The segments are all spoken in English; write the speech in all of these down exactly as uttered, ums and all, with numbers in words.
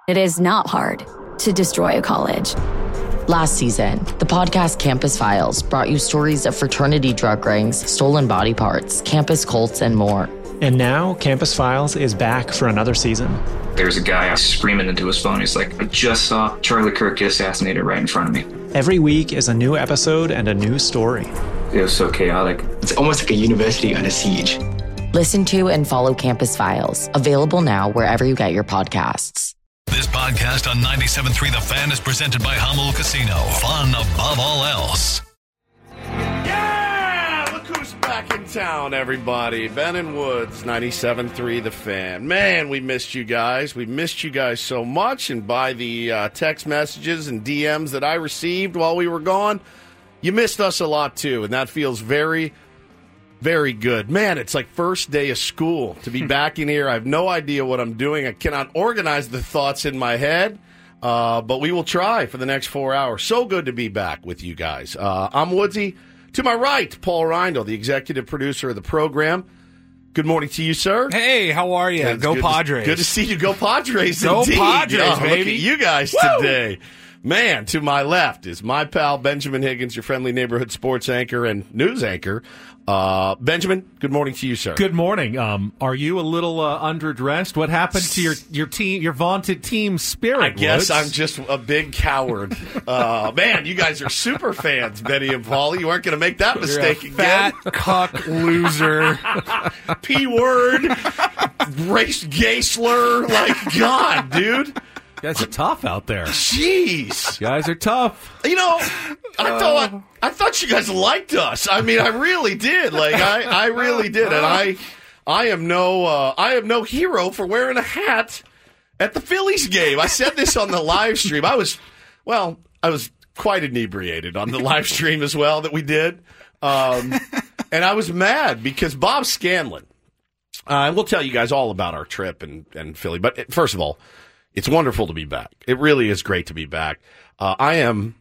It is not hard to destroy a college. Last season, the podcast Campus Files brought you stories of fraternity drug rings, stolen body parts, campus cults, and more. And now, Campus Files is back for another season. There's a guy screaming into his phone. He's like, I just saw Charlie Kirk get assassinated right in front of me. Every week is a new episode and a new story. It was so chaotic. It's almost like a university under siege. Listen to and follow Campus Files, available now wherever you get your podcasts. This podcast on ninety-seven point three The Fan is presented by Hummel Casino. Fun above all else. Yeah! Look who's back in town, everybody. Ben and Woods, ninety-seven point three The Fan. Man, we missed you guys. We missed you guys so much. And by the uh, text messages and D Ms that I received while we were gone, you missed us a lot, too. And that feels very... Very good. Man, it's like first day of school to be back in here. I have no idea what I'm doing. I cannot organize the thoughts in my head, uh, but we will try for the next four hours. So good to be back with you guys. Uh, I'm Woodsy. To my right, Paul Reindl, the executive producer of the program. Good morning to you, sir. Hey, how are you? Yeah, Go good Padres. To, good to see you. Go Padres, Go indeed. Padres, oh, baby. Look at you guys Woo! today. Man, to my left is my pal Benjamin Higgins, your friendly neighborhood sports anchor and news anchor. Uh, Benjamin, good morning to you, sir. Good morning. Um, are you a little uh, underdressed? What happened to your, your team, your vaunted team spirit? I guess Woods? I'm just a big coward. uh, man, you guys are super fans, Benny and Paulie. You weren't going to make that mistake You're a fat again. cuck loser. P word, race gay slur. Like, God, dude. You guys are tough out there. Jeez. You guys are tough. You know, I thought I thought you guys liked us. I mean, I really did. Like, I, I really did. And I I am no uh, I am no hero for wearing a hat at the Phillies game. I said this on the live stream. I was, well, I was quite inebriated on the live stream as well that we did. Um, and I was mad because Bob Scanlon, uh, we'll tell you guys all about our trip and, and Philly. But first of all, it's wonderful to be back. It really is great to be back. Uh, I am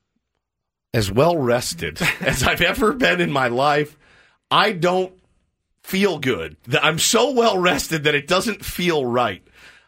as well rested as I've ever been in my life. I don't feel good. I'm so well rested that it doesn't feel right.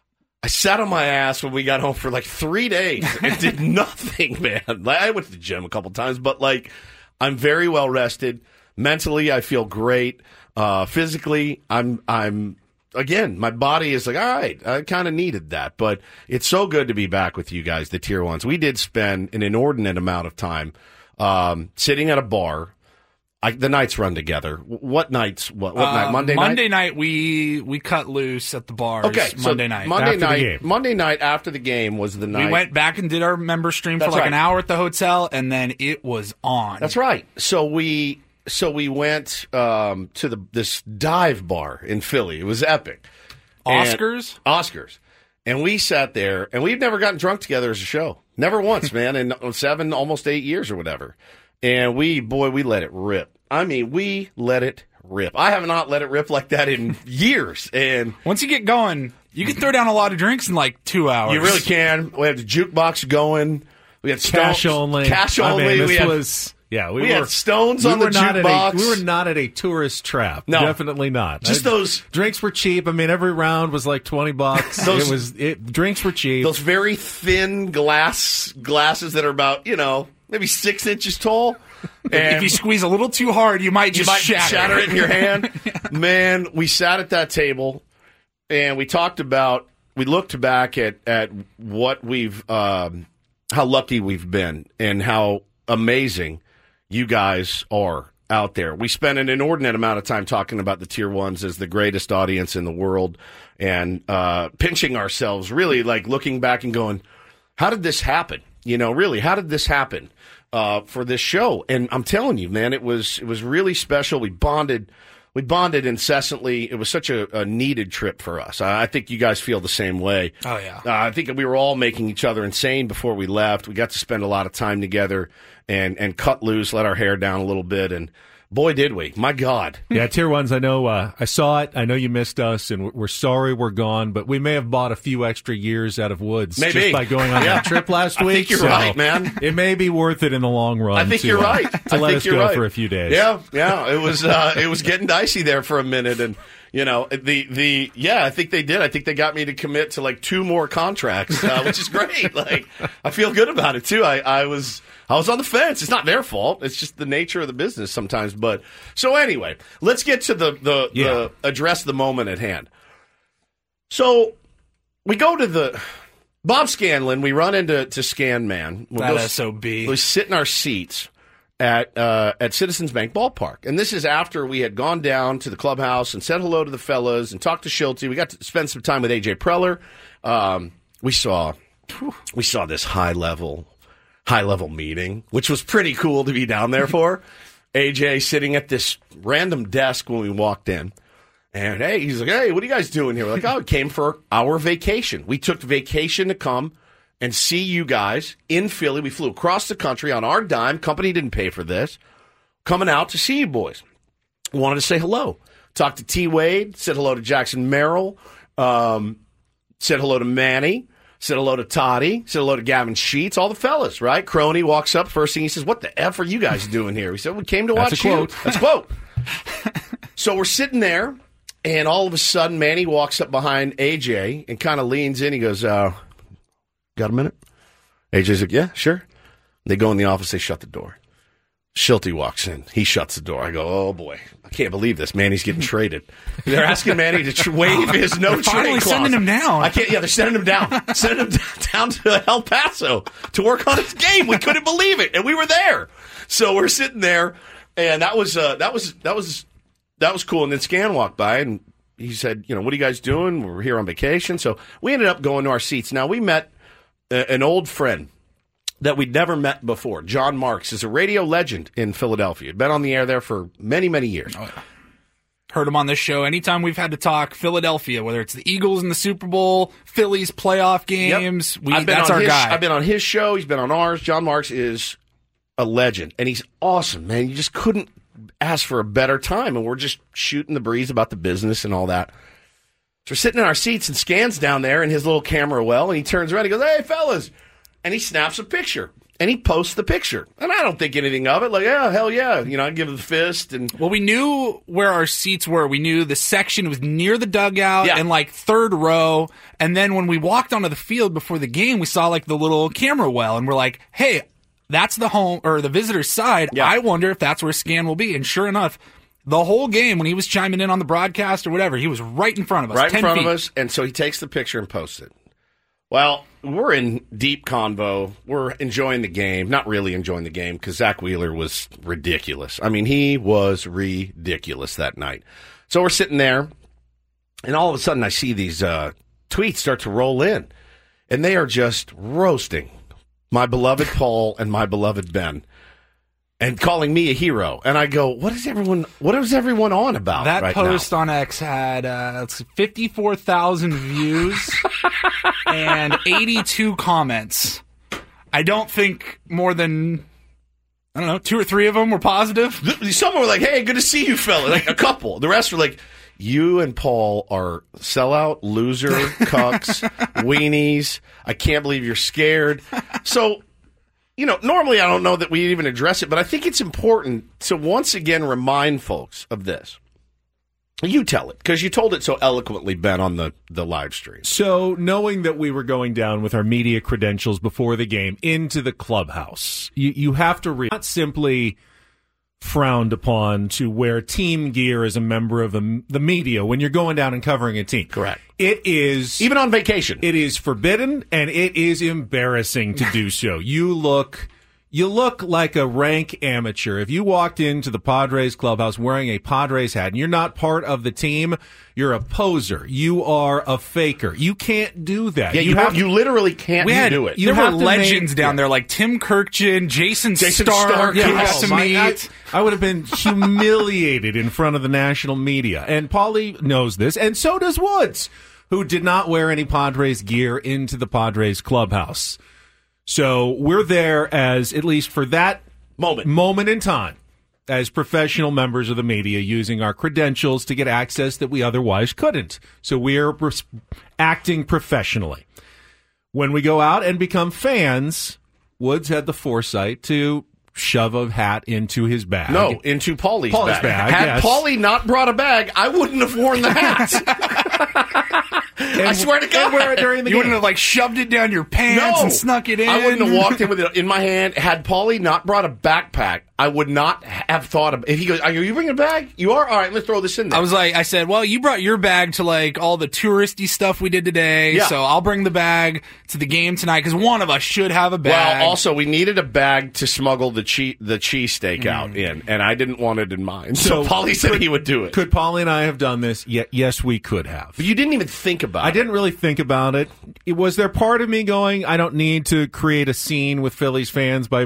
I sat on my ass when we got home for like three days and did nothing, man. I went to the gym a couple times, but like I'm very well rested. Mentally, I feel great. Uh, physically, I'm I'm. Again, my body is like, all right, I kind of needed that. But it's so good to be back with you guys, the Tier ones. We did spend an inordinate amount of time um, sitting at a bar. I, the nights run together. What nights? What, what uh, night? Monday night? Monday night, we we cut loose at the bars. Okay, Monday so night. Monday After the night. game. Monday night after the game was the night. We went back and did our member stream That's for like right. an hour at the hotel, and then it was on. That's right. So we so we went um, to the this dive bar in Philly. It was epic. Oscars? And, Oscars. And we sat there, and we've never gotten drunk together as a show. Never once, man, in seven, almost eight years or whatever. And we, boy, we let it rip. I mean, we let it rip. I have not let it rip like that in years. And once you get going, you can throw down a lot of drinks in like two hours. You really can. We had the jukebox going. We had Cash Stones, only. Cash I only. mean, this we had, was... Yeah, we, we were, had Stones we on the were not at jukebox. a, we were not at a tourist trap. No. Definitely not. Just I, those drinks were cheap. I mean, every round was like twenty bucks. Those- it was it, drinks were cheap. Those very thin glass glasses that are about, you know, maybe six inches tall. And if you squeeze a little too hard, you might just you might shatter. shatter it in your hand. Man, we sat at that table and we talked about, we looked back at, at what we've, um, how lucky we've been and how amazing you guys are out there. We spent an inordinate amount of time talking about the Tier ones as the greatest audience in the world and uh, pinching ourselves, really like looking back and going, how did this happen? You know, really, how did this happen uh, for this show? And I'm telling you, man, it was it was really special. We bonded. We bonded incessantly. It was such a, a needed trip for us. I, I think you guys feel the same way. Oh, yeah. Uh, I think we were all making each other insane before we left. We got to spend a lot of time together and, and cut loose, let our hair down a little bit. And boy, did we. My God. Yeah, Tier ones, I know, uh, I saw it. I know you missed us, and we're sorry we're gone, but we may have bought a few extra years out of Woods Maybe. just by going on Yeah. that trip last I week. think you're so right, man. It may be worth it in the long run. I think to, you're right. Uh, to I let think us you're go right. for a few days. Yeah, yeah. It was uh, it was getting dicey there for a minute, and You know, the the yeah, I think they did. I think they got me to commit to like two more contracts, uh, which is great. Like, I feel good about it too. I, I was I was on the fence. It's not their fault. It's just the nature of the business sometimes. But so anyway, let's get to the the, Yeah. the address the moment at hand. So we go to the Bob Scanlon. We run into to Scan Man. We'll That go- S O B. We sit in our seats at uh, at Citizens Bank Ballpark, and this is after we had gone down to the clubhouse and said hello to the fellas and talked to Schulte. We got to spend some time with A J Preller. Um, we saw we saw this high level high level meeting, which was pretty cool to be down there for. A J sitting at this random desk when we walked in. And hey, he's like, hey, what are you guys doing here? We're like, oh, we came for our vacation. We took vacation to come and see you guys in Philly. We flew across the country on our dime. Company didn't pay for this. Coming out to see you boys. Wanted to say hello. Talked to T. Wade. Said hello to Jackson Merrill. Um, said hello to Manny. Said hello to Toddy. Said hello to Gavin Sheets. All the fellas, right? Crony walks up. First thing he says, what the F are you guys doing here? We said, we came to That's watch a you. quote. That's a quote. So we're sitting there, and all of a sudden, Manny walks up behind A J and kind of leans in. He goes, uh, got a minute? A J's like, yeah, sure. They go in the office. They shut the door. Schulte walks in. He shuts the door. I go, oh, boy. I can't believe this. Manny's getting traded. They're asking Manny to tr- waive his no They're trade finally clause. sending him down. I can't. Yeah, they're sending him down. Sending him down to El Paso to work on his game. We couldn't believe it, and we were there. So we're sitting there, and that was uh, that was that was that was cool. And then Scan walked by, and he said, you know, what are you guys doing? We're here on vacation. So we ended up going to our seats. Now, we met uh, an old friend that we'd never met before. John Marks is a radio legend in Philadelphia. He'd been on the air there for many, many years. Oh, yeah. Heard him on this show. Anytime we've had to talk Philadelphia, whether it's the Eagles in the Super Bowl, Phillies playoff games, Yep. we, I've been that's on our his, guy. I've been on his show. He's been on ours. John Marks is a legend, and he's awesome, man. You just couldn't ask for a better time, and we're just shooting the breeze about the business and all that. So we're sitting in our seats, and Scan's down there in his little camera well, and he turns around and he goes, hey, fellas. And he snaps a picture, and he posts the picture. And I don't think anything of it. Like, yeah, hell yeah. You know, I give him the fist. And Well, we knew where our seats were. We knew the section was near the dugout Yeah. and like third row. And then when we walked onto the field before the game, we saw like the little camera well, and we're like, hey, that's the home or the visitor's side. Yeah. I wonder if that's where Scan will be. And sure enough, the whole game when he was chiming in on the broadcast or whatever, he was right in front of us. right in ten front feet. of us. And so he takes the picture and posts it. Well, we're in deep convo. We're enjoying the game. Not really enjoying the game because Zach Wheeler was ridiculous. I mean, he was ridiculous that night. So we're sitting there, and all of a sudden I see these uh, tweets start to roll in, and they are just roasting my beloved Paul and my beloved Ben and calling me a hero. And I go, what is everyone, what is everyone on about That right post now? on X had uh, let's see, fifty-four thousand views and eighty-two comments. I don't think more than, I don't know, two or three of them were positive. Some were like, hey, good to see you, fella. Like a couple. The rest were like, you and Paul are sellout, loser, cucks, weenies. I can't believe you're scared. So, you know, normally I don't know that we even address it, but I think it's important to once again remind folks of this. You tell it, because you told it so eloquently, Ben, on the, the live stream. So, knowing that we were going down with our media credentials before the game into the clubhouse, you, you have to re- not simply frowned upon to wear team gear as a member of the, the media when you're going down and covering a team. Correct. It is Even on vacation. It is forbidden, and it is embarrassing to do so. You look, you look like a rank amateur. If you walked into the Padres clubhouse wearing a Padres hat and you're not part of the team, you're a poser. You are a faker. You can't do that. yeah, you, you have, have you literally can't We had, do it. you there were have to legends make- down yeah. there like Tim Kirkjian, Jason, Jason Stark, Stark, who yeah. has Oh, to my- meet. I, I would have been humiliated in front of the national media. And Paulie knows this, and so does Woods, who did not wear any Padres gear into the Padres clubhouse. So we're there as, at least for that Moment. moment in time, as professional members of the media using our credentials to get access that we otherwise couldn't. So we're pres- acting professionally. When we go out and become fans, Woods had the foresight to shove a hat into his bag. No, into Paulie's, Paulie's bag. bag, Had yes. Paulie not brought a bag, I wouldn't have worn the hat. I swear to God. And wear it during the You game. wouldn't have like shoved it down your pants No. and snuck it in. I wouldn't have walked in with it in my hand. Had Paulie not brought a backpack, I would not have thought of. If he goes, "Are you bringing a bag? You are. All right, let's throw this in there." I was like, I said, well, you brought your bag to like all the touristy stuff we did today, Yeah. so I'll bring the bag to the game tonight because one of us should have a bag. Well, also we needed a bag to smuggle the cheese the cheesesteak out in, and I didn't want it in mine. So, So Paulie said could- he would do it. Could Paulie and I have done this? Ye- yes, we could have. But you didn't even think about I it. didn't really think about it. It- Was there part of me going, I don't need to create a scene with Phillies fans by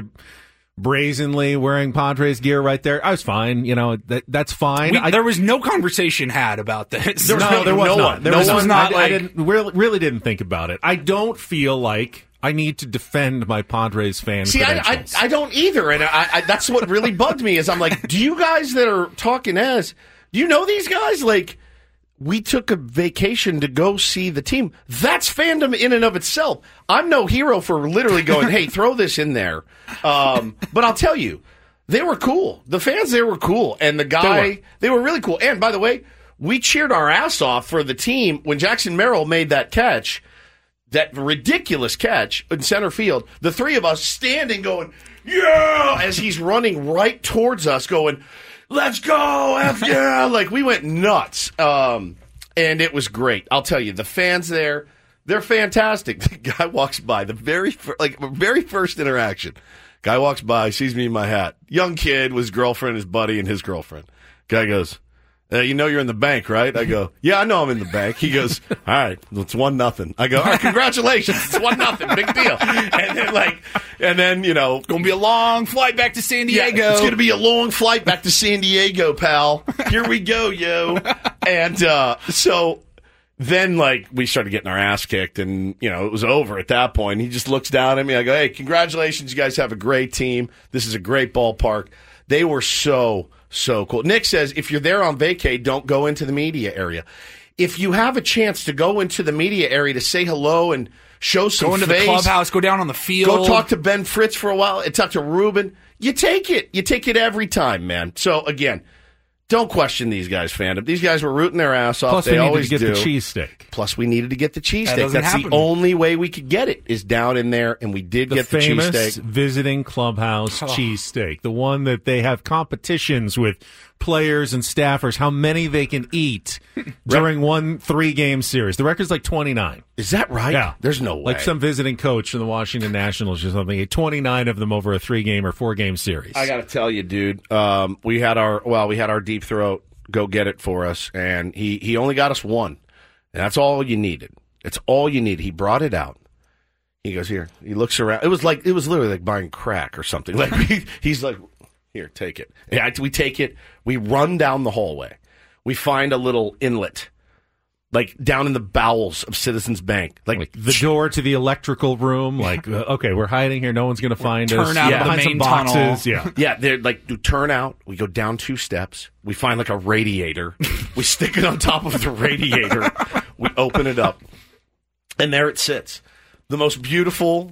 brazenly wearing Padres gear right there? I was fine. You know, that that's fine. We- I, there was no conversation had about this. There was no, there was no not. one. There No was, one- not. not I, I like- didn't really, really didn't think about it. I don't feel like I need to defend my Padres fan See, I, I, credentials. I don't either, and I, I, that's what really bugged me. Is I'm like, do you guys that are talking as, do you know these guys? Like, we took a vacation to go see the team. That's fandom in and of itself. I'm no hero for literally going, hey, throw this in there. Um, but I'll tell you, they were cool. The fans there were cool, and the guy, were. they were really cool. And by the way, we cheered our ass off for the team when Jackson Merrill made that catch. That ridiculous catch in center field, the three of us standing going, yeah, as he's running right towards us going, let's go, F yeah. Like, we went nuts. Um, and it was great. I'll tell you, the fans there, they're fantastic. The guy walks by, the very, fir- like, very first interaction. Guy walks by, sees me in my hat. Young kid with his girlfriend, his buddy, and his girlfriend. Guy goes, Uh, you know you're in the bank, right? I go, yeah, I know I'm in the bank. He goes, all right, it's one nothing. I go, all right, congratulations, it's one nothing, big deal. And then like, and then you know, It's going to be a long flight back to San yeah, Diego. it's going to be a long flight back to San Diego, pal. Here we go, yo. And uh, so then like we started getting our ass kicked, and you know it was over at that point. He just looks down at me. I go, hey, congratulations, you guys have a great team. This is a great ballpark. They were so. So cool. Nick says, if you're there on vacay, don't go into the media area. If you have a chance to go into the media area to say hello and show some Go into face, the clubhouse, go down on the field. go talk to Ben Fritz for a while and talk to Ruben, you take it. You take it every time, man. So, again, don't question these guys' fandom. These guys were rooting their ass off. Plus, they we needed always to get do. the cheesesteak. Plus, we needed to get the That cheesesteak. doesn't That's happen. the only way we could get it is down in there, and we did The get the famous cheesesteak. visiting clubhouse Oh. cheesesteak, the one that they have competitions with players and staffers, how many they can eat during one three-game series. The record's like twenty-nine. Is that right? Yeah. There's no way. Like some visiting coach from the Washington Nationals or something, twenty-nine of them over a three-game or four-game series. I got to tell you, dude. Um, we had our well, we had our deep throat go get it for us, and he he only got us one, and that's all you needed. It's all you need. He brought it out. He goes here. He looks around. It was like it was literally like buying crack or something. Like he, he's like, here, take it. Yeah, we take it. We run down the hallway. We find a little inlet, like down in the bowels of Citizens Bank, like, Like the door to the electrical room, like, uh, okay, we're hiding here. No one's going to find turn us. out of the Behind some main boxes. tunnel. Yeah. Yeah, they're like, you turn out, we go down two steps, we find like a radiator, we stick it on top of the radiator, we open it up, and there it sits. The most beautiful,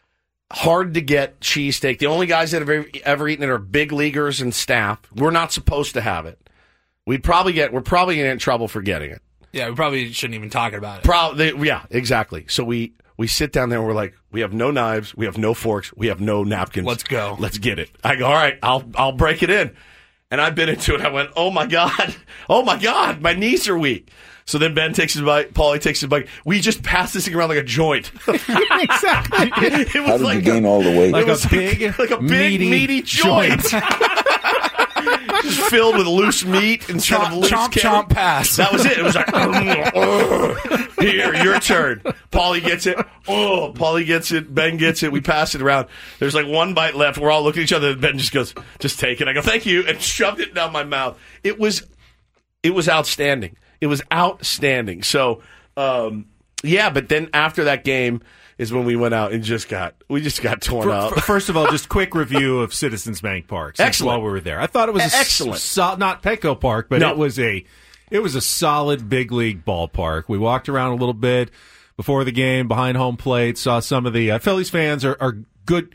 hard to get cheesesteak. The only guys that have ever, ever eaten it are big leaguers and staff. We're not supposed to have it. We'd probably get, we're probably going to get in trouble for getting it. Yeah, we probably shouldn't even talk about it. Pro- they, yeah, exactly. So we, we sit down there and we're like, we have no knives, we have no forks, we have no napkins. Let's go. Let's get it. I go, all right, I'll I'll break it in. And I bit into it. I went, oh my God, oh my God, my knees are weak. So then Ben takes his bite, Paulie takes his bite. We just passed this thing around like a joint. Exactly. It was How did like you gain a, all the weight? Like it was a big, like a big meaty, meaty, joint. Just filled with loose meat instead Chomp, of loose chomp, carrot. chomp, pass. That was it. It was like, oh, here, your turn. Paulie gets it. Oh, Paulie gets it. Ben gets it. We pass it around. There's like one bite left. We're all looking at each other. And Ben just goes, just take it. I go, thank you, and shoved it down my mouth. It was, it was outstanding. It was outstanding. So, um, yeah. But then after that game is when we went out and just got, we just got torn For- up. for- First of all, just quick review of Citizens Bank Park. since Excellent. While we were there, I thought it was a Excellent. s- so- not Petco Park, but No. it was a it was a solid big league ballpark. We walked around a little bit before the game, behind home plate, saw some of the uh, Phillies fans are, are good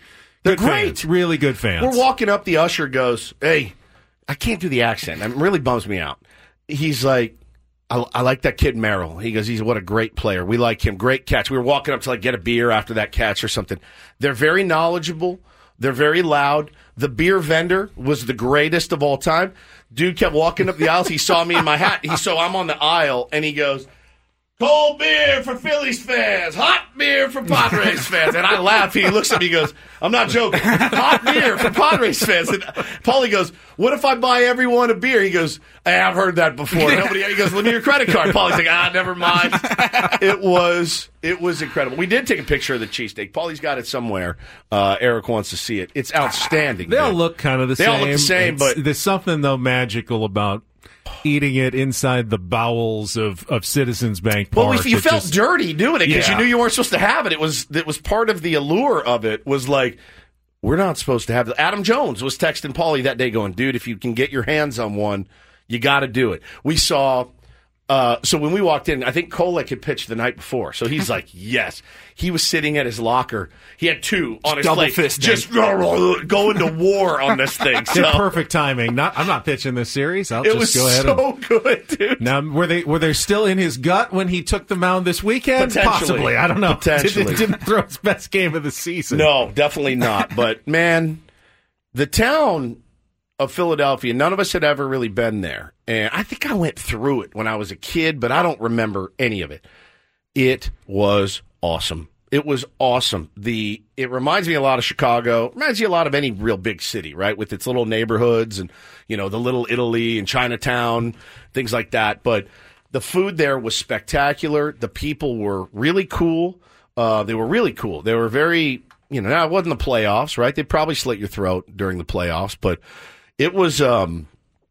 They're Good great. fans, really good fans. We're walking up, the usher goes, hey, I can't do the accent. It really bums me out. He's like, I, I like that kid Merrill. He goes, he's what a great player. We like him. Great catch. We were walking up to like get a beer after that catch or something. They're very knowledgeable. They're very loud. The beer vendor was the greatest of all time. Dude kept walking up the aisles. He saw me in my hat. He so I'm on the aisle, and he goes, cold beer for Phillies fans, hot beer for Padres fans. And I laugh. He looks at me and goes, I'm not joking. Hot beer for Padres fans. And Paulie goes, what if I buy everyone a beer? He goes, hey, I've heard that before. Nobody. He goes, lend me your credit card. Paulie's like, ah, never mind. It was it was incredible. We did take a picture of the cheesesteak. Paulie's got it somewhere. Uh, Eric wants to see it. It's outstanding. They all man. look kind of the they same. They all look the same, It's- but there's something, though, magical about eating it inside the bowels of, of Citizens Bank Park. Well, you It felt just- dirty doing it because Yeah. you knew you weren't supposed to have it. It was it was part of the allure of it. Was like, we're not supposed to have it. Adam Jones was texting Paulie that day, going, "Dude, if you can get your hands on one, you got to do it." We saw. Uh, so when we walked in, I think Kolek had pitched the night before. So he's like, yes. He was sitting at his locker. He had two on his Double plate. fisting. Just going to war on this thing. So Perfect timing. Not, I'm not pitching this series. I'll it just was go ahead so and. good, dude. Now, were they were they still in his gut when he took the mound this weekend? Potentially. Possibly. I don't know. Potentially. Didn't, didn't throw his best game of the season. No, definitely not. But, man, the town of Philadelphia, none of us had ever really been there. And I think I went through it when I was a kid, but I don't remember any of it. It was awesome. It was awesome. The It reminds me a lot of Chicago. Reminds you a lot of any real big city, right? With its little neighborhoods and, you know, the Little Italy and Chinatown, things like that. But the food there was spectacular. The people were really cool. Uh, they were really cool. They were very, you know, now it wasn't the playoffs, right? They'd probably slit your throat during the playoffs, but it was um,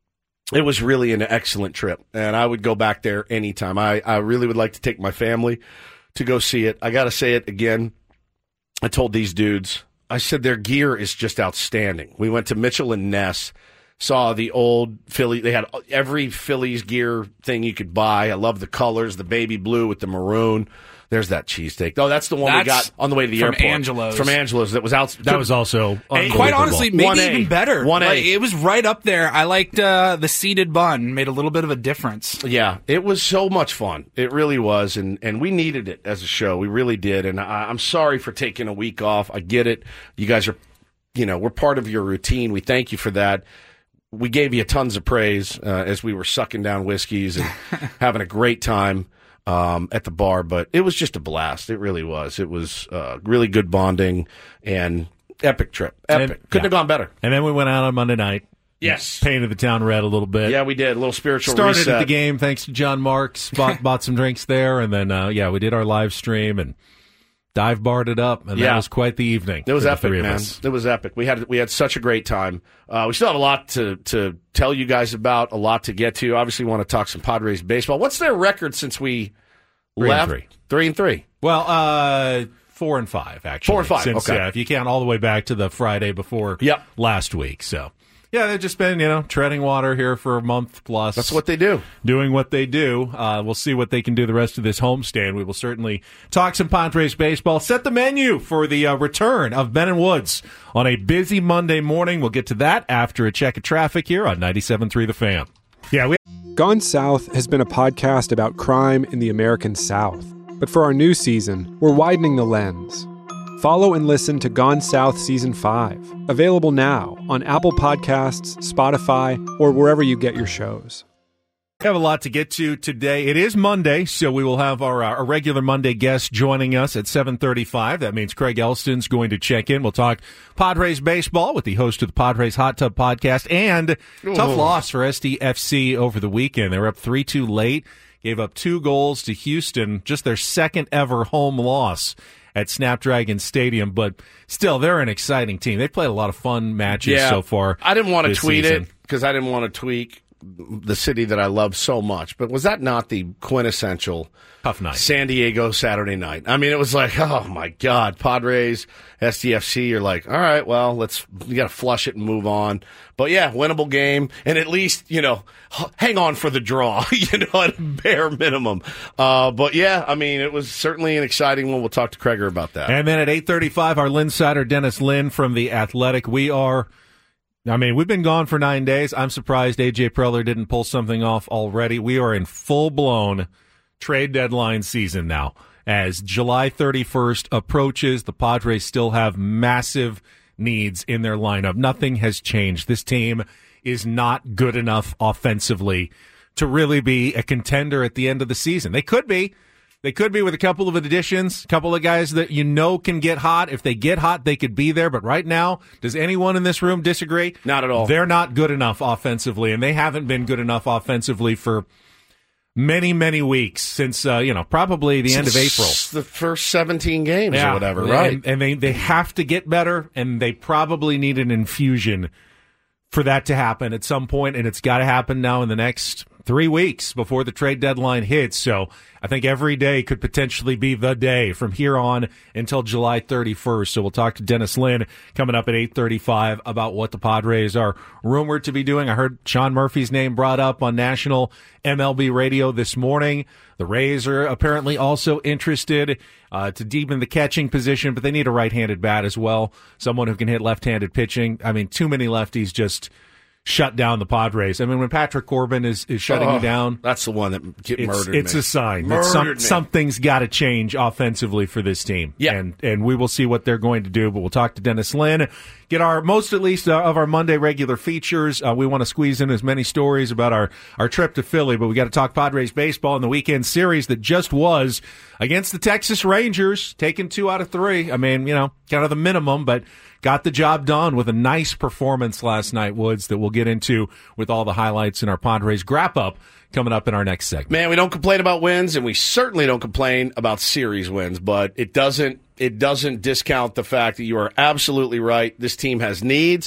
it was really an excellent trip, and I would go back there anytime. I, I really would like to take my family to go see it. I got to say it again. I told these dudes, I said their gear is just outstanding. We went to Mitchell and Ness, saw the old Philly. They had every Phillies gear thing you could buy. I love the colors, the baby blue with the maroon. There's that cheesesteak. Oh, that's the one we That's got on the way to the from airport. Angelo's. From Angelo's. That was out. That was also And unbelievable. quite honestly, maybe one A. even better. one A. Like, it was right up there. I liked uh, the seeded bun. Made a little bit of a difference. Yeah, it was so much fun. It really was, and, and we needed it as a show. We really did, and I, I'm sorry for taking a week off. I get it. You guys are, you know, we're part of your routine. We thank you for that. We gave you tons of praise uh, as we were sucking down whiskeys and having a great time um, at the bar, but it was just a blast. It really was. It was uh, really good bonding and epic trip. Epic. And- Couldn't yeah. have gone better. And then we went out on Monday night. Yes. Painted the town red a little bit. Yeah, we did. A little spiritual Started reset. at the game thanks to John Marks. Bought, bought some drinks there, and then, uh, yeah, we did our live stream and dive barred it up, and Yeah. that was quite the evening. It was for the epic, three of man. us. It was epic. We had we had such a great time. Uh, we still have a lot to to tell you guys about, a lot to get to. Obviously, want to talk some Padres baseball. What's their record since we Three and left? three. Three and three. Well, uh, four and five, actually. Four and five, Since, okay. yeah, if you count all the way back to the Friday before Yep. last week. So, yeah, they've just been, you know, treading water here for a month plus. That's what they do. Doing what they do. Uh, we'll see what they can do the rest of this homestand. We will certainly talk some Padres baseball. Set the menu for the uh, return of Ben and Woods on a busy Monday morning. We'll get to that after a check of traffic here on ninety-seven point three The Fan. Yeah, we. Gone South has been a podcast about crime in the American South. But for our new season, we're widening the lens. Follow and listen to Gone South Season five, available now on Apple Podcasts, Spotify, or wherever you get your shows. We have a lot to get to today. It is Monday, so we will have our, uh, our regular Monday guest joining us at seven thirty-five. That means Craig Elston's going to check in. We'll talk Padres baseball with the host of the Padres Hot Tub Podcast. And tough loss for S D F C over the weekend. They were up three two late, gave up two goals to Houston, just their second ever home loss at Snapdragon Stadium. But still, they're an exciting team. They've played a lot of fun matches Yeah. so far. I didn't want to this tweet season. it because I didn't want to tweak the city that I love so much, but was that not the quintessential tough night? San Diego Saturday night. I mean, it was like, oh my God, Padres, S D F C. You're like, all right, well, let's you got to flush it and move on. But yeah, winnable game, and at least you know, hang on for the draw. You know, at a bare minimum. Uh, but yeah, I mean, it was certainly an exciting one. We'll talk to Kreger about that. And then at eight thirty-five, our Linsider Dennis Lin from The Athletic. We are. I mean, we've been gone for nine days. I'm surprised A J Preller didn't pull something off already. We are in full-blown trade deadline season now. As July thirty-first approaches, the Padres still have massive needs in their lineup. Nothing has changed. This team is not good enough offensively to really be a contender at the end of the season. They could be. They could be with a couple of additions, a couple of guys that you know can get hot. If they get hot, they could be there. But right now, does anyone in this room disagree? Not at all. They're not good enough offensively, and they haven't been good enough offensively for many, many weeks since, uh, you know, probably the since end of April. The first seventeen games yeah, or whatever, right? And, and they, they have to get better, and they probably need an infusion for that to happen at some point, and it's got to happen now in the next three weeks before the trade deadline hits. So I think every day could potentially be the day from here on until July thirty-first. So we'll talk to Dennis Lin coming up at eight thirty-five about what the Padres are rumored to be doing. I heard Sean Murphy's name brought up on national M L B radio this morning. The Rays are apparently also interested uh, to deepen the catching position, but they need a right-handed bat as well, someone who can hit left-handed pitching. I mean, too many lefties just shut down the Padres. I mean, when Patrick Corbin is, is shutting oh, you down, that's the one that get it's, murdered. It's me. a sign murdered that some, me. something's got to change offensively for this team. Yeah. And, and we will see what they're going to do, but we'll talk to Dennis Lin, get our most at least uh, of our Monday regular features. Uh, we want to squeeze in as many stories about our, our trip to Philly, but we got to talk Padres baseball in the weekend series that just was against the Texas Rangers, taking two out of three. I mean, you know, kind of the minimum, but got the job done with a nice performance last night, Woods, that we'll get into with all the highlights in our Padres wrap-up coming up in our next segment. Man, we don't complain about wins, and we certainly don't complain about series wins, but it doesn't it doesn't discount the fact that you are absolutely right. This team has needs.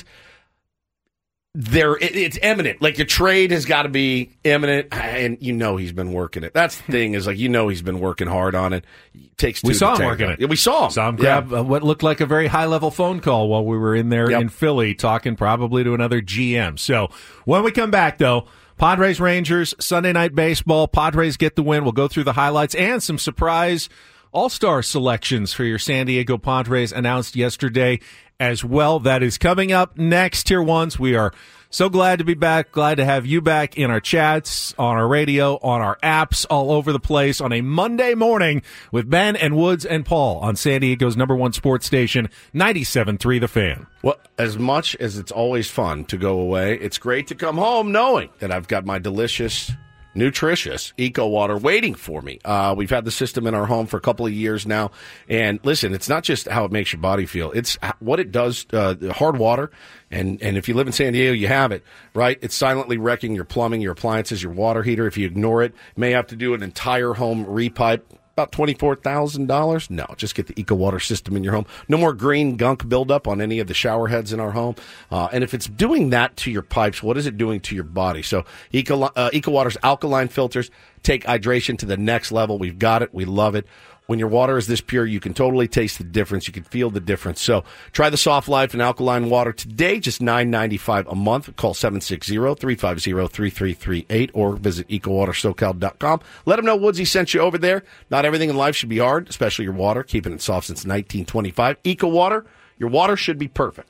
There, it, it's imminent. Like, your trade has got to be imminent, and you know he's been working it. That's the thing, is like, you know he's been working hard on it. it takes two we saw to him tango. working it. Yeah, we saw him. Saw him grab yeah. uh, what looked like a very high-level phone call while we were in there yep. in Philly talking probably to another G M. So when we come back, though, Padres Rangers, Sunday Night Baseball, Padres get the win. We'll go through the highlights and some surprise all-star selections for your San Diego Padres announced yesterday as well. That is coming up next. Tier Ones, we are so glad to be back. Glad to have you back in our chats, on our radio, on our apps, all over the place on a Monday morning with Ben and Woods and Paul on San Diego's number one sports station, ninety-seven point three The Fan. Well, as much as it's always fun to go away, it's great to come home knowing that I've got my delicious, nutritious Eco Water waiting for me. Uh, we've had the system in our home for a couple of years now. And listen, it's not just how it makes your body feel. It's what it does, uh, hard water. And, and if you live in San Diego, you have it, right? It's silently wrecking your plumbing, your appliances, your water heater. If you ignore it, you may have to do an entire home repipe. About twenty-four thousand dollars? No, just get the Eco Water system in your home. No more green gunk buildup on any of the shower heads in our home. Uh, and if it's doing that to your pipes, what is it doing to your body? So Eco, uh, Eco Water's alkaline filters take hydration to the next level. We've got it. We love it. When your water is this pure, you can totally taste the difference. You can feel the difference. So try the Soft Life and alkaline water today, just nine ninety-five a month. Call seven six zero, three five zero, three three three eight or visit eco water socal dot com. Let them know Woodsy sent you over there. Not everything in life should be hard, especially your water. Keeping it soft since nineteen twenty-five. Eco Water, your water should be perfect.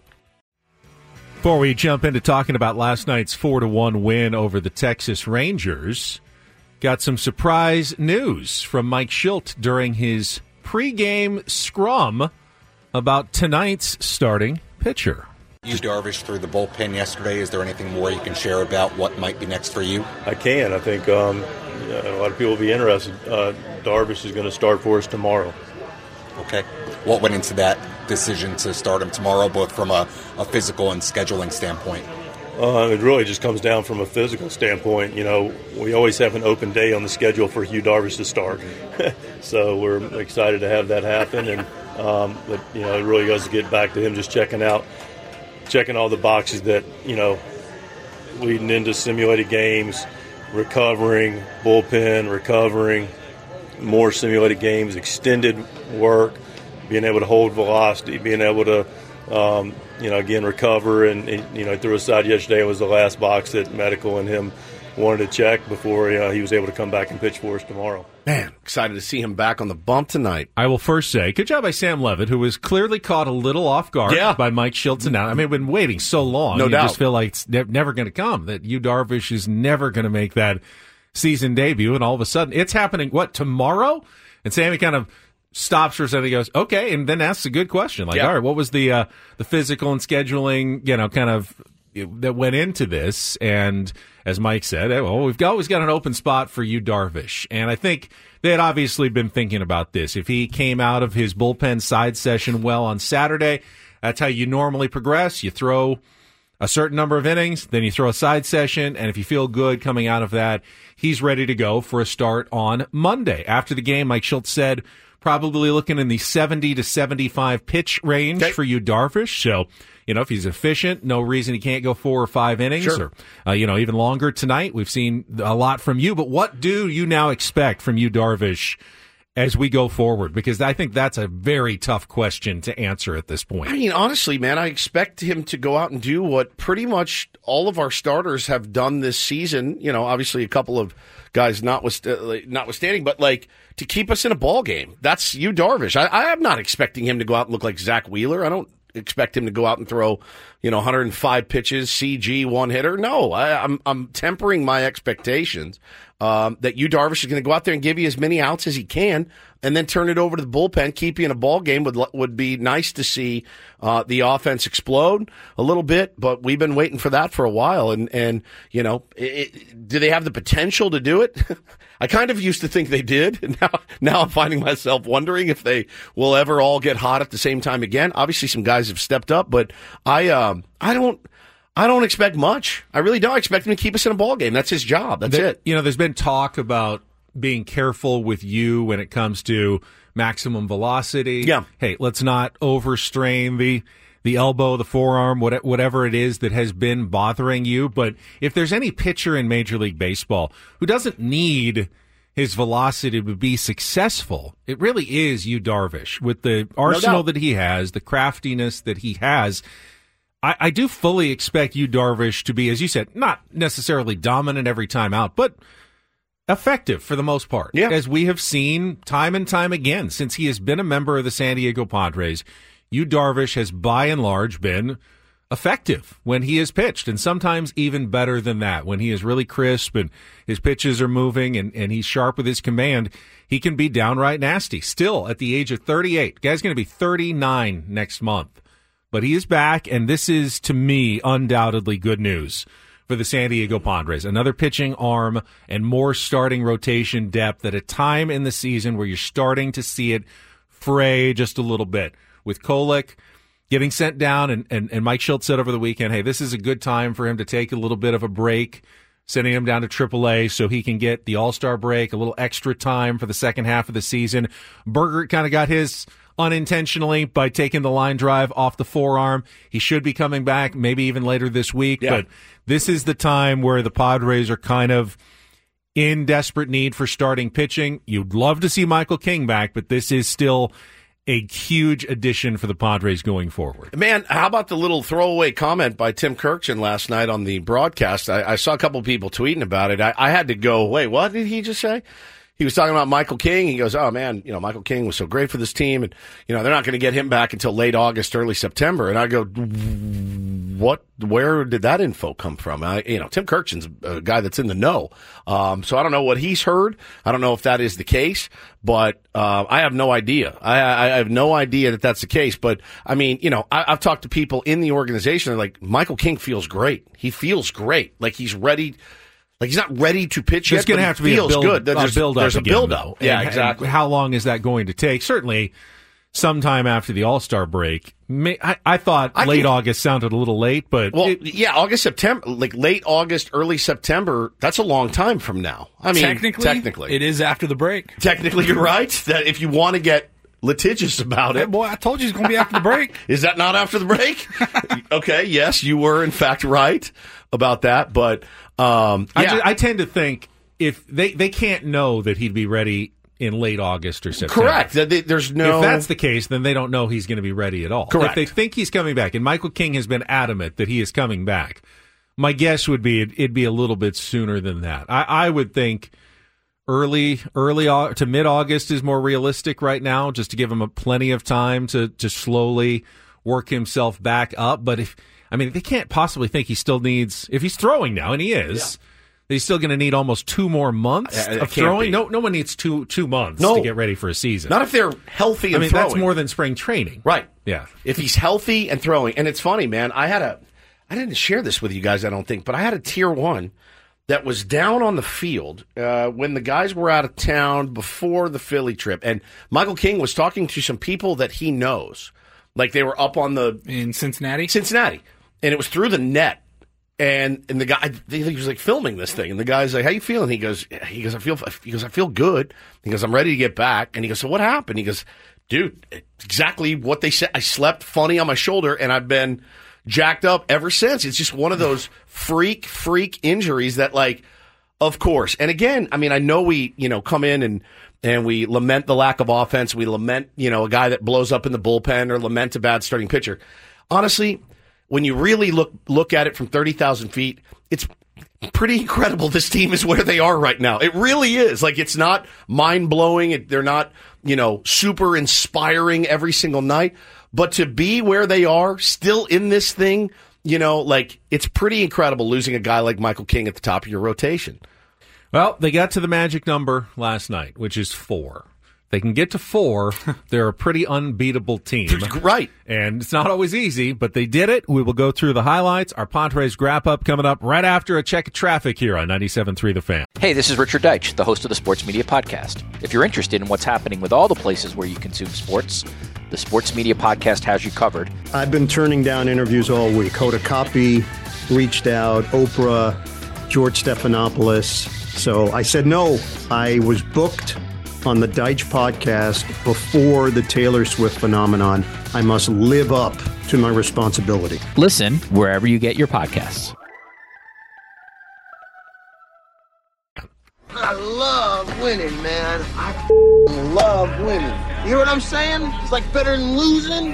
Before we jump into talking about last night's four to one win over the Texas Rangers, got some surprise news from Mike Shildt during his pregame scrum about tonight's starting pitcher. Used Darvish through the bullpen yesterday. Is there anything more you can share about what might be next for you? I can. I think um, a lot of people will be interested. Uh, Darvish is going to start for us tomorrow. Okay. What went into that decision to start him tomorrow, both from a, a physical and scheduling standpoint? Uh, it really just comes down from a physical standpoint. You know, we always have an open day on the schedule for Hugh Darvish to start. So we're excited to have that happen. And um, but, you know, it really does get back to him just checking out, checking all the boxes that, you know, leading into simulated games, recovering, bullpen, recovering, more simulated games, extended work, being able to hold velocity, being able to, um, you know, again, recover. And, and, you know, threw aside yesterday was the last box that medical and him wanted to check before you know, he was able to come back and pitch for us tomorrow. Man, excited to see him back on the bump tonight. I will first say, good job by Sam Levitt, who was clearly caught a little off guard yeah. by Mike Shilton. Now, I mean, we've been waiting so long. No you doubt. just feel like it's ne- never going to come, that Yu Darvish is never going to make that season debut, and all of a sudden, it's happening, what, tomorrow? And Sammy kind of stops for a second, he goes, okay, and then asks a good question. Like, yeah. all right, what was the uh, the physical and scheduling, you know, kind of that went into this? And as Mike said, well, we've always got an open spot for Yu Darvish. And I think they had obviously been thinking about this. If he came out of his bullpen side session well on Saturday, that's how you normally progress. You throw a certain number of innings, then you throw a side session, and if you feel good coming out of that, he's ready to go for a start on Monday. After the game, Mike Shilton said, probably looking in the seventy to seventy-five pitch range okay. for Yu Darvish. So, you know, if he's efficient, no reason he can't go four or five innings sure. or, uh, you know, even longer tonight. We've seen a lot from you, but what do you now expect from Yu Darvish as we go forward? Because I think that's a very tough question to answer at this point. I mean, honestly, man, I expect him to go out and do what pretty much all of our starters have done this season. You know, obviously a couple of guys notwith- notwithstanding, but like to keep us in a ball game. That's Yu Darvish. I, I am not expecting him to go out and look like Zach Wheeler. I don't expect him to go out and throw, you know, one hundred five pitches, C G, one hitter. No, I, I'm I'm tempering my expectations um, that Yu Darvish is going to go out there and give you as many outs as he can, and then turn it over to the bullpen. Keep you in a ball game would would be nice to see uh, the offense explode a little bit, but we've been waiting for that for a while. And and you know, it, it, do they have the potential to do it? I kind of used to think they did, and now now I'm finding myself wondering if they will ever all get hot at the same time again. Obviously, some guys have stepped up, but I um I don't. I don't expect much. I really don't. I expect him to keep us in a ball game. That's his job. That's there, it. You know, there's been talk about being careful with you when it comes to maximum velocity. Yeah. Hey, let's not overstrain the the elbow, the forearm, what, whatever it is that has been bothering you. But if there's any pitcher in Major League Baseball who doesn't need his velocity to be successful, it really is Yu Darvish. With the arsenal No that he has, the craftiness that he has, I, I do fully expect Yu Darvish to be, as you said, not necessarily dominant every time out, but effective for the most part. Yeah. As we have seen time and time again since he has been a member of the San Diego Padres, Yu Darvish has by and large been effective when he is pitched, and sometimes even better than that. When he is really crisp and his pitches are moving and, and he's sharp with his command, he can be downright nasty. Still, at the age of thirty-eight, guy's going to be thirty-nine next month. But he is back, and this is, to me, undoubtedly good news for the San Diego Padres. Another pitching arm and more starting rotation depth at a time in the season where you're starting to see it fray just a little bit. With Kolek getting sent down, and, and, and Mike Shilton said over the weekend, hey, this is a good time for him to take a little bit of a break, sending him down to triple A so he can get the All-Star break, a little extra time for the second half of the season. Berger kind of got his unintentionally by taking the line drive off the forearm. He should be coming back maybe even later this week, yeah. but this is the time where the Padres are kind of in desperate need for starting pitching. You'd love to see Michael King back, but this is still a huge addition for the Padres going forward. Man, how about the little throwaway comment by Tim Kirkjian last night on the broadcast? I, I saw a couple of people tweeting about it. I, I had to go, wait, what did he just say? He was talking about Michael King. He goes, oh, man, you know, Michael King was so great for this team. And, you know, they're not going to get him back until late August, early September. And I go, what, where did that info come from? I, you know, Tim Kirkjian's a guy that's in the know. Um, so I don't know what he's heard. I don't know if that is the case, but uh, I have no idea. I, I have no idea that that's the case. But, I mean, you know, I, I've talked to people in the organization. They're like, Michael King feels great. He feels great. Like he's ready. Like he's not ready to pitch There's yet, going but to have to be feels a build, good. There's, a build up. There's a again, build though. up. Yeah, and, exactly. And how long is that going to take? Certainly, sometime after the All-Star break. May, I, I thought I late can, August sounded a little late, but well, it, yeah, August, September, like late August, early September. That's a long time from now. I mean, technically, technically, it is after the break. Technically, you're right. That if you want to get litigious about it. Hey, boy, I told you it's going to be after the break. Is that not after the break? Okay, yes, you were in fact right about that, but um, yeah. I, just, I tend to think if they, they can't know that he'd be ready in late August or September. Correct. There's no. If that's the case, then they don't know he's going to be ready at all. Correct. If they think he's coming back, and Michael King has been adamant that he is coming back, my guess would be it'd be a little bit sooner than that. I, I would think early, early to mid-August is more realistic right now, just to give him a plenty of time to to slowly work himself back up. But if I mean, they can't possibly think he still needs. If he's throwing now, and he is. Yeah. He's still going to need almost two more months uh, of throwing. No, no one needs two two months no. to get ready for a season. Not if they're healthy and I mean, throwing. that's more than spring training, right? Yeah. If he's healthy and throwing, and it's funny, man. I had a, I didn't share this with you guys, I don't think, but I had a tier one that was down on the field uh, when the guys were out of town before the Philly trip, and Michael King was talking to some people that he knows, like they were up on the in Cincinnati, Cincinnati, and it was through the net. And and the guy, he was like filming this thing, and the guy's like, "How you feeling?" He goes, "He goes, I feel, he goes, I feel good." He goes, "I'm ready to get back." And he goes, "So what happened?" He goes, "Dude, exactly what they said. I slept funny on my shoulder, and I've been jacked up ever since. It's just one of those freak, freak injuries that, like, of course." And again, I mean, I know we, you know, come in and and we lament the lack of offense. We lament, you know, a guy that blows up in the bullpen, or lament a bad starting pitcher. Honestly, when you really look look at it from thirty thousand feet, it's pretty incredible this team is where they are right now. It really is. Like, it's not mind-blowing. It, they're not, you know, super inspiring every single night. But to be where they are, still in this thing, you know, like, it's pretty incredible losing a guy like Michael King at the top of your rotation. Well, they got to the magic number last night, which is four. They can get to four. They're a pretty unbeatable team. Right. And it's not always easy, but they did it. We will go through the highlights. Our Padres wrap-up coming up right after a check of traffic here on ninety-seven point three The Fan. Hey, this is Richard Deitch, the host of the Sports Media Podcast. If you're interested in what's happening with all the places where you consume sports, the Sports Media Podcast has you covered. I've been turning down interviews all week. Hoda Kotb reached out, Oprah, George Stephanopoulos. So I said no. I was booked on the Deitch podcast before the Taylor Swift phenomenon. I must live up to my responsibility. Listen wherever you get your podcasts. I love winning, man. I love winning. You know what I'm saying? It's like better than losing.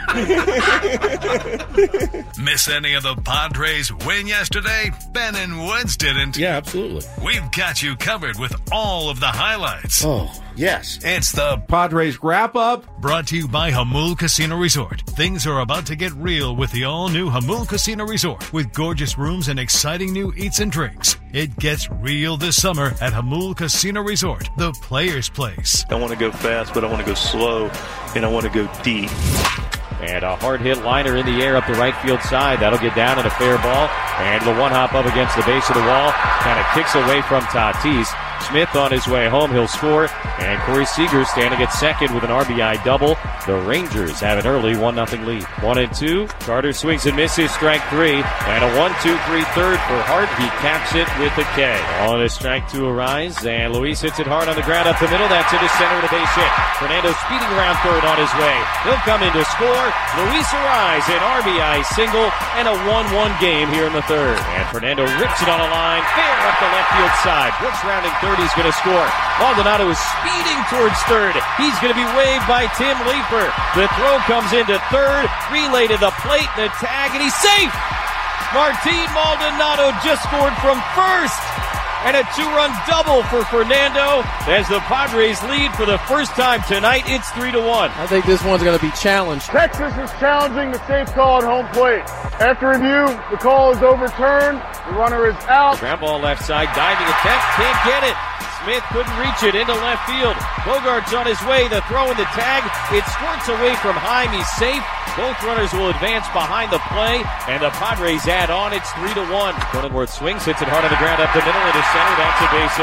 Miss any of the Padres win yesterday? Ben and Woods didn't. Yeah, absolutely. We've got you covered with all of the highlights. Oh, yes. It's the Padres wrap-up. Brought to you by Jamul Casino Resort. Things are about to get real with the all-new Jamul Casino Resort. With gorgeous rooms and exciting new eats and drinks. It gets real this summer at Jamul Casino Resort, the player's place. I want to go fast, but I want to go slow, and I want to go deep. And a hard hit liner in the air up the right field side. That'll get down at a fair ball. And the one hop up against the base of the wall. Kind of kicks away from Tatis. Smith on his way home. He'll score. And Corey Seager standing at second with an R B I double. The Rangers have an early one nothing lead. One and two. Carter swings and misses. Strike three. And a one, two, three third for Hart. He caps it with a K. On a strike to Arise. And Luis hits it hard on the ground up the middle. That's into center with a base hit. Fernando speeding around third on his way. He'll come in to score. Luis Arise, an R B I single. And a one one game here in the third. And Fernando rips it on a line. Fair up the left field side. Brooks rounding third. He's going to score. Maldonado is speeding towards third. He's going to be waved by Tim Leeper. The throw comes into third. Relay to the plate. The tag, and he's safe. Martin Maldonado just scored from first. And a two-run double for Fernando as the Padres lead for the first time tonight. It's three to one. I think this one's going to be challenged. Texas is challenging the safe call at home plate. After review, the call is overturned. The runner is out. The ground ball left side, diving attempt, can't get it. Smith couldn't reach it into left field. Bogart's on his way. The throw and the tag. It squirts away from Heim. He's safe. Both runners will advance behind the play, and the Padres add on. It's three to one. Cronenworth swings, hits it hard on the ground up the middle into center. That's a base hit.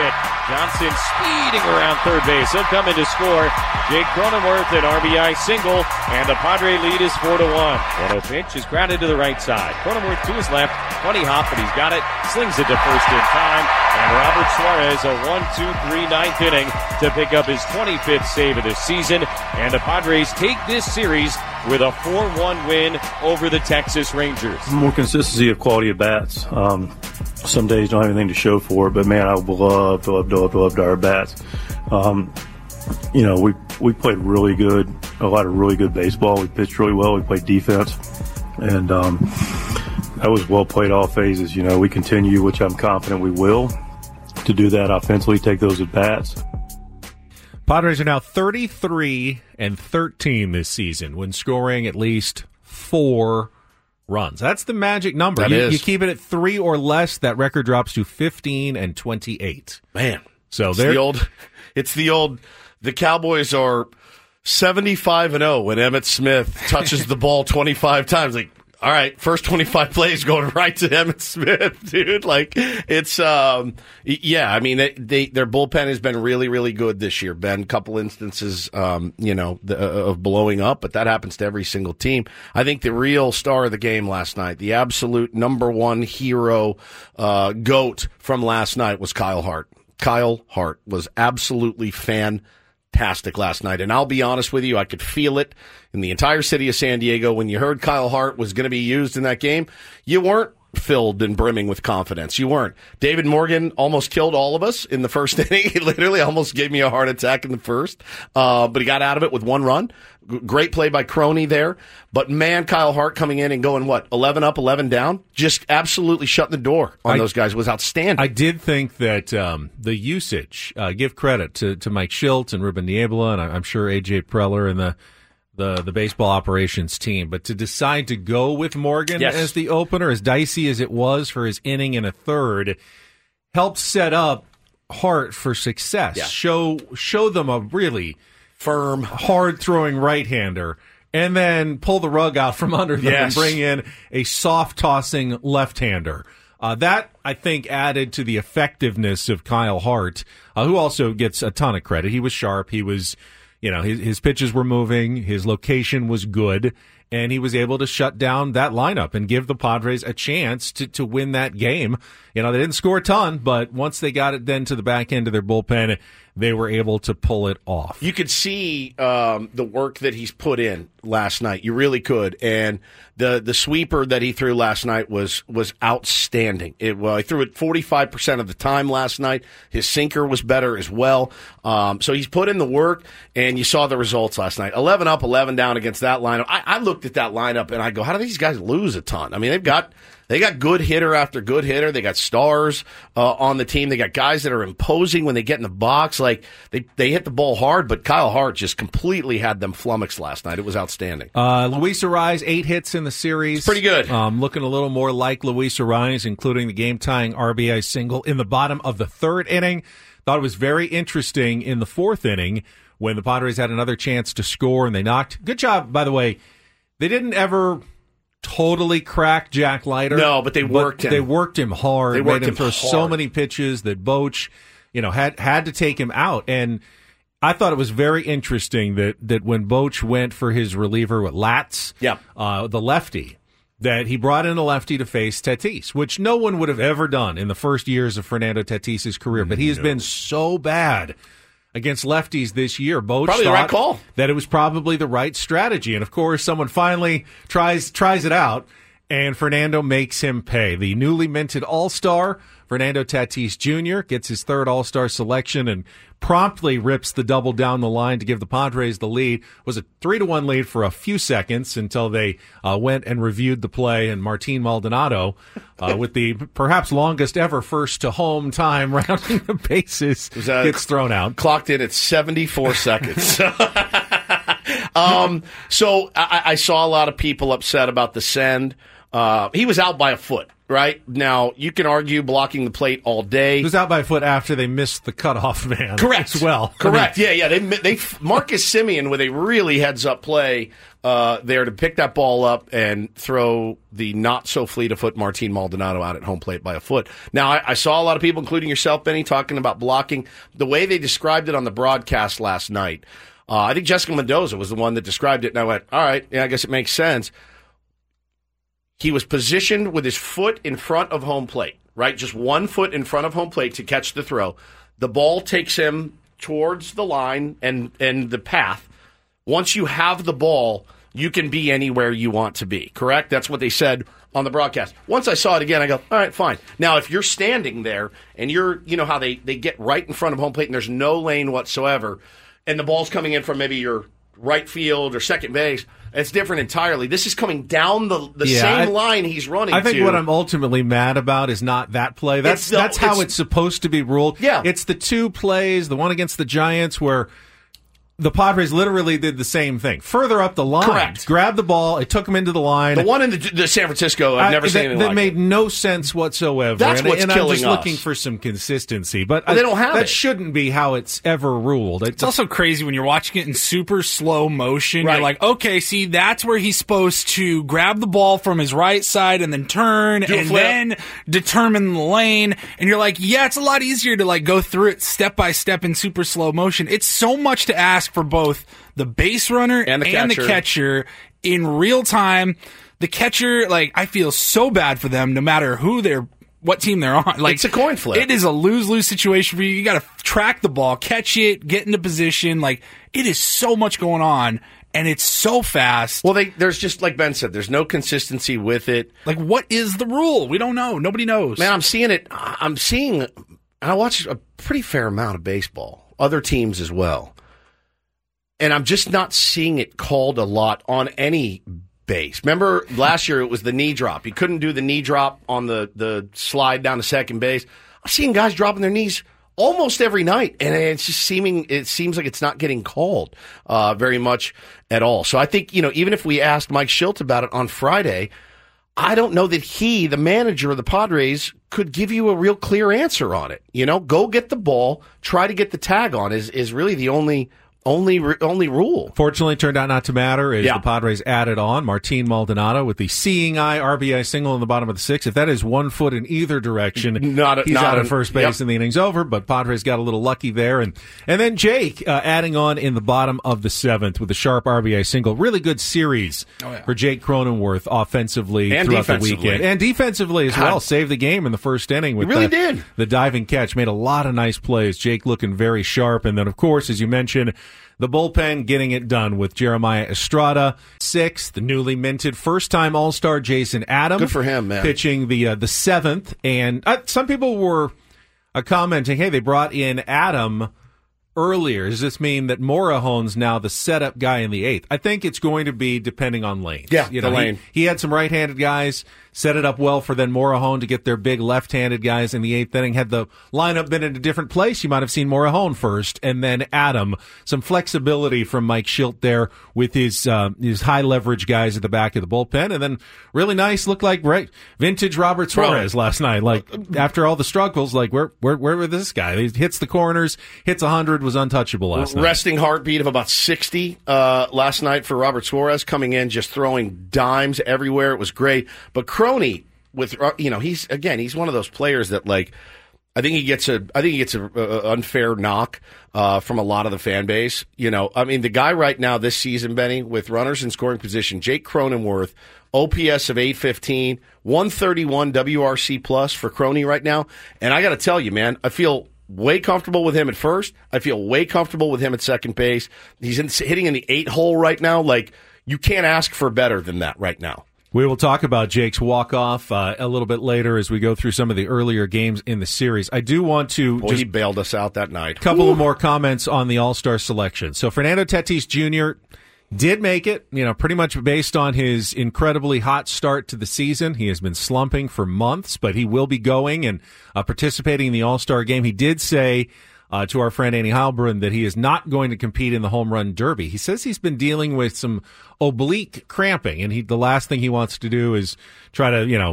Johnson speeding around third base. He'll come in to score. Jake Cronenworth, an R B I single, and the Padre lead is four to one. And a pitch is grounded to the right side. Cronenworth to his left, funny hop, but he's got it. Slings it to first in time. And Robert Suarez, a one two three ninth inning to pick up his twenty-fifth save of the season. And the Padres take this series with a four one win over the Texas Rangers. More consistency of quality of bats. Um, some days don't have anything to show for it, but man, I loved, loved, loved, loved our bats. Um, you know, we we played really good, a lot of really good baseball. We pitched really well. We played defense, and um, that was well played all phases. You know, we continue, which I'm confident we will, to do that offensively, take those at bats. Padres are now thirty-three and thirteen this season when scoring at least four runs. That's the magic number. That you, is. you keep it at three or less, that record drops to fifteen and twenty-eight. Man, so it's there, the old. It's the old. The Cowboys are seventy-five and oh when Emmitt Smith touches the ball twenty-five times. Like, all right, first twenty-five plays going right to Emmitt Smith, dude. Like, it's, um, yeah, I mean, they, they their bullpen has been really, really good this year. Been a couple instances, um, you know, the, uh, of blowing up, but that happens to every single team. I think the real star of the game last night, the absolute number one hero, uh, GOAT from last night was Kyle Hart. Kyle Hart was absolutely fantastic last night. And I'll be honest with you, I could feel it in the entire city of San Diego. When you heard Kyle Hart was going to be used in that game, you weren't filled and brimming with confidence. You weren't. David Morgan almost killed all of us in the first inning. He literally almost gave me a heart attack in the first. Uh, but he got out of it with one run. G- great play by Crony there. But man, Kyle Hart coming in and going, what, eleven up, eleven down? Just absolutely shutting the door on I, those guys was outstanding. I did think that um, the usage, uh, give credit to, to Mike Schiltz and Ruben Niebla, and I'm sure A J Preller and the the the baseball operations team, but to decide to go with Morgan yes. as the opener, as dicey as it was for his inning and a third, helped set up Hart for success. Yeah. Show show them a really firm, hard throwing right hander, and then pull the rug out from under them yes. and bring in a soft tossing left hander. Uh, that, I think, added to the effectiveness of Kyle Hart, uh, who also gets a ton of credit. He was sharp. He was. You know, his, his pitches were moving, his location was good, and he was able to shut down that lineup and give the Padres a chance to, to win that game. You know, they didn't score a ton, but once they got it then to the back end of their bullpen, they were able to pull it off. You could see um, the work that he's put in last night. You really could. And the the sweeper that he threw last night was was outstanding. It, well, he threw it forty-five percent of the time last night. His sinker was better as well. Um, so he's put in the work, and you saw the results last night. eleven up, eleven down against that lineup. I, I looked at that lineup, and I go, how do these guys lose a ton? I mean, they've got... They got good hitter after good hitter. They got stars uh, on the team. They got guys that are imposing when they get in the box. Like they, they hit the ball hard, but Kyle Hart just completely had them flummoxed last night. It was outstanding. Uh, Luis Arraez, eight hits in the series. It's pretty good. Um, looking a little more like Luis Arraez, including the game-tying R B I single in the bottom of the third inning. Thought it was very interesting in the fourth inning when the Padres had another chance to score and they knocked. Good job, by the way. They didn't ever totally crack Jack Leiter. No, but they worked but him. They worked him hard. They worked made him, him throw hard. so many pitches that Boch, you know, had had to take him out. And I thought it was very interesting that that when Boch went for his reliever with Latz, yeah. uh, the lefty, that he brought in a lefty to face Tatis, which no one would have ever done in the first years of Fernando Tatis' career. But he has no. been so bad against lefties this year. Boch probably thought the right call. that it was probably the right strategy. And, of course, someone finally tries tries it out, and Fernando makes him pay. The newly minted All-Star, Fernando Tatis Junior, gets his third All-Star selection and promptly rips the double down the line to give the Padres the lead. It was a three to one lead for a few seconds until they uh, went and reviewed the play, and Martin Maldonado, uh, with the perhaps longest ever first-to-home time rounding the bases, uh, gets thrown out. Clocked in at seventy-four seconds. um, so I, I saw a lot of people upset about the send. Uh, he was out by a foot. right? Now, you can argue blocking the plate all day. He was out by foot after they missed the cutoff man. Correct. As well. Correct. I mean, yeah, yeah. They they Marcus Semien with a really heads up play uh, there to pick that ball up and throw the not so fleet of foot Martin Maldonado out at home plate by a foot. Now, I, I saw a lot of people, including yourself, Benny, talking about blocking. The way they described it on the broadcast last night, uh, I think Jessica Mendoza was the one that described it, and I went, all right, yeah, I guess it makes sense. He was positioned with his foot in front of home plate, right? Just one foot in front of home plate to catch the throw. The ball takes him towards the line and, and the path. Once you have the ball, you can be anywhere you want to be, correct? That's what they said on the broadcast. Once I saw it again, I go, all right, fine. Now, if you're standing there and you're, you know how they, they get right in front of home plate and there's no lane whatsoever, and the ball's coming in from maybe your right field or second base, it's different entirely. This is coming down the, the yeah, same I, line he's running to. I think to. what I'm ultimately mad about is not that play. That's It's the- that's how it's- it's supposed to be ruled. Yeah. It's the two plays, the one against the Giants where the Padres literally did the same thing. Further up the line. Correct. Grabbed the ball, it took him into the line. The one in the, the San Francisco, I've never I, seen that, anything that like made it. no sense whatsoever. That's and, what's and killing I'm just us. looking for some consistency. But Well, I, they don't have that it. shouldn't be how it's ever ruled. It's, It's also crazy when you're watching it in super slow motion. Right. You're like, okay, see, that's where he's supposed to grab the ball from his right side and then turn Do a and flip. then determine the lane. And you're like, yeah, it's a lot easier to like go through it step by step in super slow motion. It's so much to ask for both the base runner And the catcher. catcher in real time. The catcher, like, I feel so bad for them no matter who they're what team they're on. Like, It's a coin flip. It is a lose-lose situation for you. You got to track the ball, catch it, get into position. Like, it is so much going on, and it's so fast. Well, they, there's just, like Ben said, there's no consistency with it. Like, what is the rule? We don't know. Nobody knows. Man, I'm seeing it. I'm seeing, I watch a pretty fair amount of baseball, other teams as well. And I'm just not seeing it called a lot on any base. Remember last year it was the knee drop. You couldn't do the knee drop on the, the slide down to second base. I'm seeing guys dropping their knees almost every night, and it's just seeming it seems like it's not getting called uh, very much at all. So I think, you know, even if we asked Mike Shildt about it on Friday, I don't know that he, the manager of the Padres, could give you a real clear answer on it. You know, go get the ball, try to get the tag on is is really the only Only only rule. Fortunately, turned out not to matter as Yeah. the Padres added on Martin Maldonado with the seeing eye R B I single in the bottom of the sixth. If that is one foot in either direction, Not a- he's not out a- at first base yep. and the inning's over. But Padres got a little lucky there, and and then Jake uh, adding on in the bottom of the seventh with a sharp R B I single. Really good series Oh, yeah. for Jake Cronenworth offensively And throughout defensively. the weekend and defensively as God. well. Saved the game in the first inning with He really the, did. the diving catch. Made a lot of nice plays. Jake looking very sharp, and then of course, as you mentioned, the bullpen getting it done with Jeremiah Estrada, sixth, the newly minted first-time All-Star Jason Adam. Good for him, man. Pitching the uh, the seventh. And uh, some people were uh, commenting, hey, they brought in Adam earlier. Does this mean that Morahone's now the setup guy in the eighth? I think it's going to be depending on lanes. Yeah, you the know, lane. He, he had some right-handed guys, set it up well for then Morahone to get their big left-handed guys in the eighth inning. Had the lineup been in a different place, you might have seen Morahone first, and then Adam. Some flexibility from Mike Shildt there with his uh, his high-leverage guys at the back of the bullpen, and then really nice, looked like right vintage Robert Suarez last night. Like after all the struggles, like where where where was this guy? He hits the corners, hits a hundred, was untouchable last night. Resting heartbeat of about sixty uh, last night for Robert Suarez, coming in just throwing dimes everywhere. It was great. But Crony, with uh, you know, he's again, he's one of those players that like. I think he gets a. I think he gets a, a unfair knock uh, from a lot of the fan base. You know, I mean, the guy right now this season, Benny, with runners in scoring position, Jake Cronenworth, O P S of eight fifteen, one thirty-one W R C plus for Crony right now. And I got to tell you, man, I feel way comfortable with him at first. I feel way comfortable with him at second base. He's in, hitting in the eight hole right now. Like you can't ask for better than that right now. We will talk about Jake's walk-off uh, a little bit later as we go through some of the earlier games in the series. I do want to Boy, just he bailed us out that night. a couple Woo. of more comments on the All-Star selection. So Fernando Tatis Junior did make it, you know, pretty much based on his incredibly hot start to the season. He has been slumping for months, but he will be going and uh, participating in the All-Star game. He did say Uh, to our friend Annie Heilbrunn that he is not going to compete in the home run derby. He says he's been dealing with some oblique cramping, and he the last thing he wants to do is try to, you know,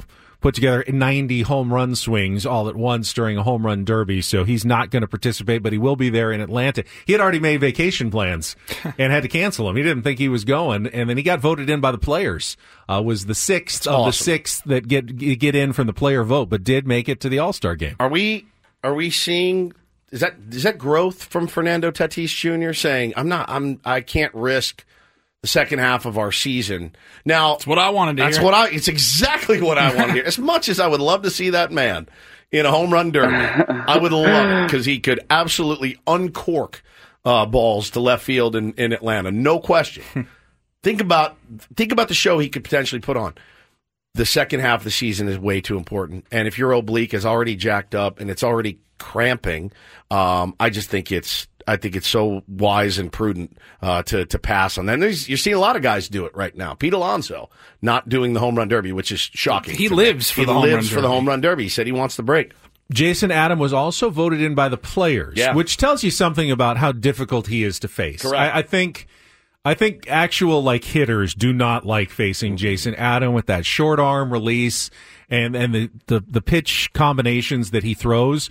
put together ninety home run swings all at once during a home run derby, so he's not going to participate, but he will be there in Atlanta. He had already made vacation plans and had to cancel them. He didn't think he was going, and then he got voted in by the players. Uh, was the sixth That's of awesome. the six that get get in from the player vote, but did make it to the All-Star game. Are we are we seeing is that is that growth from Fernando Tatis Junior saying I'm not I'm I can't risk the second half of our season. Now that's what I wanted to that's hear. what I it's exactly what I want to hear. As much as I would love to see that man in a home run derby, I would love it because he could absolutely uncork uh, balls to left field in, in Atlanta, no question. think about think about the show he could potentially put on. The second half of the season is way too important, and if your oblique is already jacked up and it's already cramping, um, I just think it's I think it's so wise and prudent uh, to to pass on that. And there's- you're seeing a lot of guys do it right now. Pete Alonso not doing the home run derby, which is shocking. He to lives me. for he the home lives run for the derby. home run derby. He said he wants the break. Jason Adam was also voted in by the players, Yeah. which tells you something about how difficult he is to face. Correct. I, I think, I think actual like hitters do not like facing Jason Adam with that short arm release and and the the, the pitch combinations that he throws.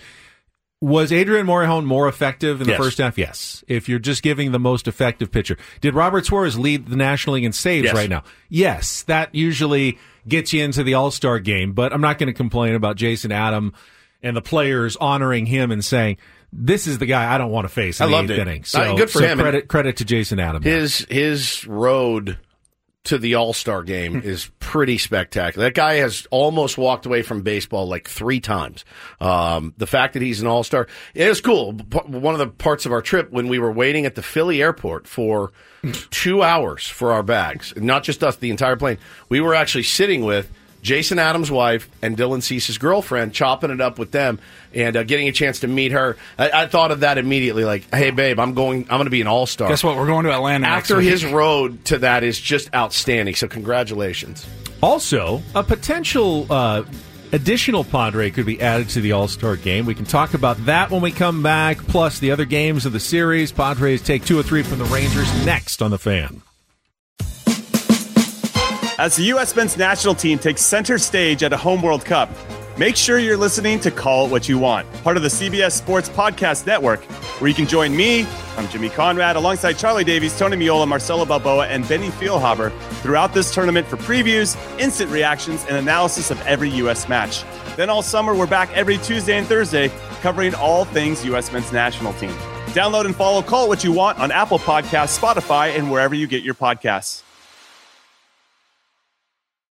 Was Adrian Morejon more effective in the Yes. first half? Yes. If you're just giving the most effective pitcher. Did Robert Suarez lead the National League in saves Yes. right now? Yes. That usually gets you into the All-Star game, but I'm not going to complain about Jason Adam and the players honoring him and saying, this is the guy I don't want to face in I the loved eighth it. inning. Uh, So, good for so him. Credit, credit to Jason Adam. His his road to the All-Star game is pretty spectacular. That guy has almost walked away from baseball like three times. Um, the fact that he's an All-Star, it was cool. P- One of the parts of our trip when we were waiting at the Philly airport for two hours for our bags, not just us, the entire plane, we were actually sitting with Jason Adams' wife and Dylan Cease's girlfriend, chopping it up with them and uh, getting a chance to meet her. I, I thought of that immediately, like, "Hey, babe, I'm going. I'm going to be an all-star." Guess what? We're going to Atlanta After next week. his road to that is just outstanding. So congratulations. Also, a potential uh, additional Padre could be added to the All-Star game. We can talk about that when we come back, plus the other games of the series. Padres take two or three from the Rangers next on The Fan. As the U S men's national team takes center stage at a home World Cup, make sure you're listening to Call It What You Want, part of the C B S Sports Podcast Network, where you can join me, I'm Jimmy Conrad, alongside Charlie Davies, Tony Miola, Marcelo Balboa, and Benny Feilhaber throughout this tournament for previews, instant reactions, and analysis of every U S match. Then all summer, we're back every Tuesday and Thursday, covering all things U S men's national team. Download and follow Call It What You Want on Apple Podcasts, Spotify, and wherever you get your podcasts.